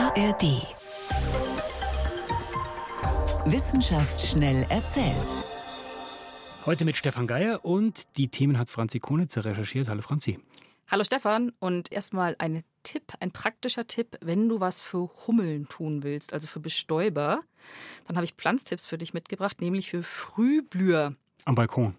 ARD. Wissenschaft schnell erzählt. Heute mit Stefan Geier und die Themen hat Franzi Konitzer recherchiert. Hallo Franzi. Hallo Stefan, und erstmal ein praktischer Tipp, wenn du was für Hummeln tun willst, also für Bestäuber, dann habe ich Pflanztipps für dich mitgebracht, nämlich für Frühblüher. Am Balkon.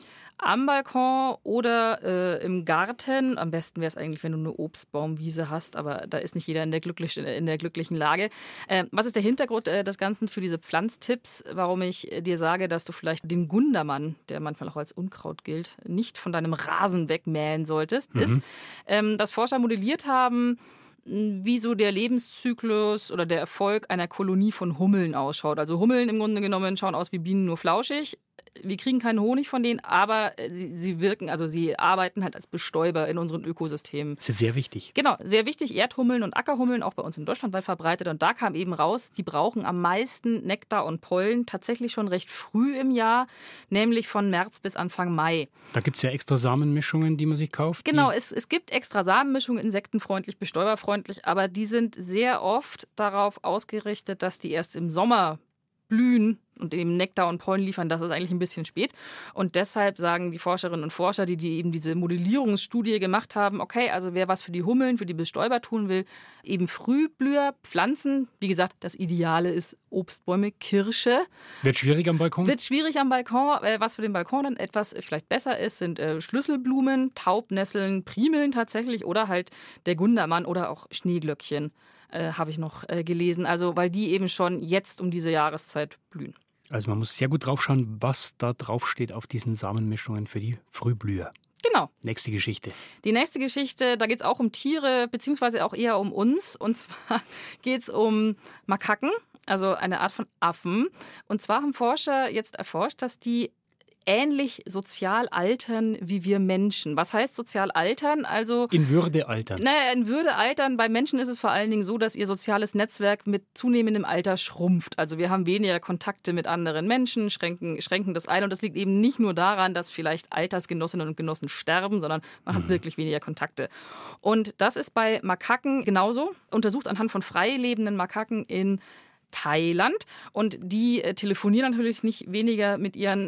Am Balkon oder im Garten. Am besten wäre es eigentlich, wenn du eine Obstbaumwiese hast, aber da ist nicht jeder in der glücklichen Lage. Was ist der Hintergrund des Ganzen für diese Pflanztipps? Warum ich dir sage, dass du vielleicht den Gundermann, der manchmal auch als Unkraut gilt, nicht von deinem Rasen wegmähen solltest, ist, dass Forscher modelliert haben, wie so der Lebenszyklus oder der Erfolg einer Kolonie von Hummeln ausschaut. Also Hummeln im Grunde genommen schauen aus wie Bienen, nur flauschig. Wir kriegen keinen Honig von denen, aber sie wirken, also sie arbeiten halt als Bestäuber in unseren Ökosystemen. Das ist sehr wichtig. Genau, sehr wichtig. Erdhummeln und Ackerhummeln, auch bei uns in Deutschland weit verbreitet. Und da kam eben raus, die brauchen am meisten Nektar und Pollen tatsächlich schon recht früh im Jahr, nämlich von März bis Anfang Mai. Da gibt es ja extra Samenmischungen, die man sich kauft. Genau, es gibt extra Samenmischungen, insektenfreundlich, bestäuberfreundlich, aber die sind sehr oft darauf ausgerichtet, dass die erst im Sommer blühen und eben Nektar und Pollen liefern. Das ist eigentlich ein bisschen spät. Und deshalb sagen die Forscherinnen und Forscher, die eben diese Modellierungsstudie gemacht haben, okay, also wer was für die Hummeln, für die Bestäuber tun will, eben Frühblüher, Pflanzen. Wie gesagt, das Ideale ist Obstbäume, Kirsche. Wird schwierig am Balkon? Wird schwierig am Balkon. Was für den Balkon dann etwas vielleicht besser ist, sind Schlüsselblumen, Taubnesseln, Primeln tatsächlich oder halt der Gundermann oder auch Schneeglöckchen. Habe ich noch gelesen. Also, weil die eben schon jetzt um diese Jahreszeit blühen. Also man muss sehr gut drauf schauen, was da drauf steht auf diesen Samenmischungen für die Frühblüher. Genau. Nächste Geschichte. Die nächste Geschichte, da geht es auch um Tiere, beziehungsweise auch eher um uns. Und zwar geht es um Makaken, also eine Art von Affen. Und zwar haben Forscher jetzt erforscht, dass die ähnlich sozial altern wie wir Menschen. Was heißt sozial altern? Also in Würde altern. Naja, in Würde altern. Bei Menschen ist es vor allen Dingen so, dass ihr soziales Netzwerk mit zunehmendem Alter schrumpft. Also wir haben weniger Kontakte mit anderen Menschen, schränken das ein. Und das liegt eben nicht nur daran, dass vielleicht Altersgenossinnen und Genossen sterben, sondern man hat wirklich weniger Kontakte. Und das ist bei Makaken genauso. Untersucht anhand von frei lebenden Makaken in Thailand, und die telefonieren natürlich nicht weniger mit ihren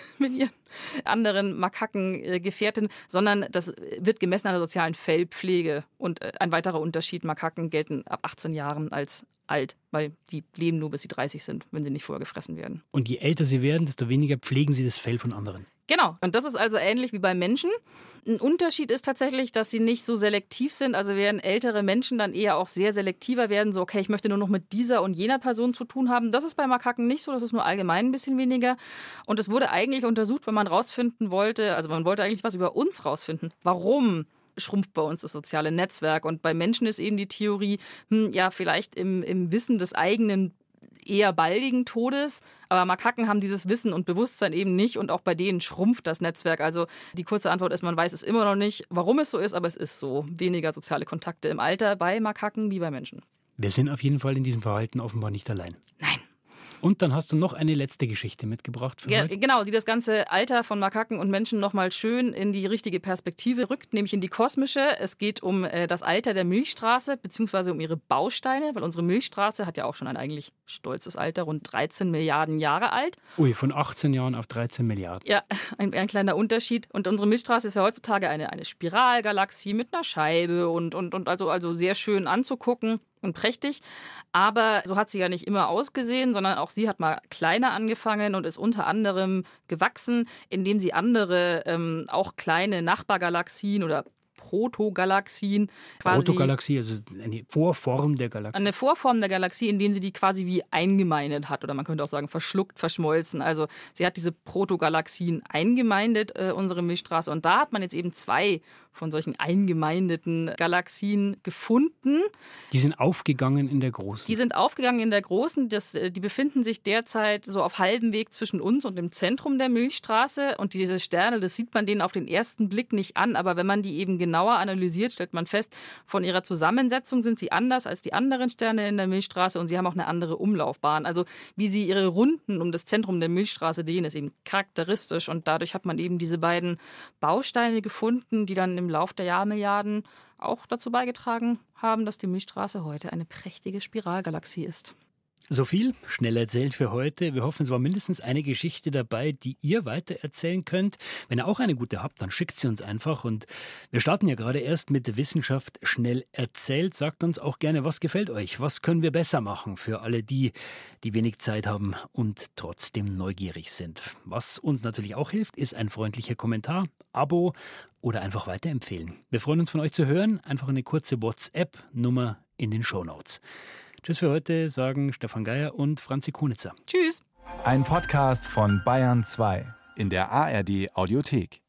anderen Makakengefährten, sondern das wird gemessen an der sozialen Fellpflege. Und ein weiterer Unterschied, Makaken gelten ab 18 Jahren als alt, weil die leben nur bis sie 30 sind, wenn sie nicht vorher gefressen werden. Und je älter sie werden, desto weniger pflegen sie das Fell von anderen. Genau, und das ist also ähnlich wie beim Menschen. Ein Unterschied ist tatsächlich, dass sie nicht so selektiv sind. Also werden ältere Menschen dann eher auch sehr selektiver werden. So, okay, ich möchte nur noch mit dieser und jener Person zu tun haben. Das ist bei Makaken nicht so, das ist nur allgemein ein bisschen weniger. Und es wurde eigentlich untersucht, wenn man rausfinden wollte, also man wollte eigentlich was über uns rausfinden. Warum schrumpft bei uns das soziale Netzwerk? Und bei Menschen ist eben die Theorie, ja, vielleicht im Wissen des eigenen eher baldigen Todes. Aber Makaken haben dieses Wissen und Bewusstsein eben nicht, und auch bei denen schrumpft das Netzwerk. Also die kurze Antwort ist, man weiß es immer noch nicht, warum es so ist, aber es ist so. Weniger soziale Kontakte im Alter bei Makaken wie bei Menschen. Wir sind auf jeden Fall in diesem Verhalten offenbar nicht allein. Nein. Und dann hast du noch eine letzte Geschichte mitgebracht für heute. Genau, die das ganze Alter von Makaken und Menschen nochmal schön in die richtige Perspektive rückt, nämlich in die kosmische. Es geht um das Alter der Milchstraße, beziehungsweise um ihre Bausteine, weil unsere Milchstraße hat ja auch schon ein eigentlich stolzes Alter, rund 13 Milliarden Jahre alt. Ui, von 18 Jahren auf 13 Milliarden. Ja, ein kleiner Unterschied. Und unsere Milchstraße ist ja heutzutage eine Spiralgalaxie mit einer Scheibe und also sehr schön anzugucken und prächtig. Aber so hat sie ja nicht immer ausgesehen, sondern auch sie hat mal kleiner angefangen und ist unter anderem gewachsen, indem sie andere, auch kleine Nachbargalaxien oder Protogalaxien quasi. Protogalaxie, also eine Vorform der Galaxie. Eine Vorform der Galaxie, indem sie die quasi wie eingemeindet hat. Oder man könnte auch sagen, verschluckt, verschmolzen. Also sie hat diese Protogalaxien eingemeindet, unsere Milchstraße. Und da hat man jetzt eben 2 von solchen eingemeindeten Galaxien gefunden. Die sind aufgegangen in der Großen. Die sind aufgegangen in der Großen. Die befinden sich derzeit so auf halbem Weg zwischen uns und dem Zentrum der Milchstraße. Und diese Sterne, das sieht man denen auf den ersten Blick nicht an. Aber wenn man die eben genauer analysiert, stellt man fest, von ihrer Zusammensetzung sind sie anders als die anderen Sterne in der Milchstraße. Und sie haben auch eine andere Umlaufbahn. Also wie sie ihre Runden um das Zentrum der Milchstraße drehen, ist eben charakteristisch. Und dadurch hat man eben diese beiden Bausteine gefunden, die dann im im Lauf der Jahrmilliarden auch dazu beigetragen haben, dass die Milchstraße heute eine prächtige Spiralgalaxie ist. So viel schnell erzählt für heute. Wir hoffen, es war mindestens eine Geschichte dabei, die ihr weitererzählen könnt. Wenn ihr auch eine gute habt, dann schickt sie uns einfach. Und wir starten ja gerade erst mit der Wissenschaft schnell erzählt. Sagt uns auch gerne, was gefällt euch? Was können wir besser machen für alle die, die wenig Zeit haben und trotzdem neugierig sind? Was uns natürlich auch hilft, ist ein freundlicher Kommentar, Abo oder einfach weiterempfehlen. Wir freuen uns von euch zu hören. Einfach eine kurze WhatsApp-Nummer in den Shownotes. Tschüss für heute, sagen Stefan Geier und Franzi Konitzer. Tschüss. Ein Podcast von Bayern 2 in der ARD Audiothek.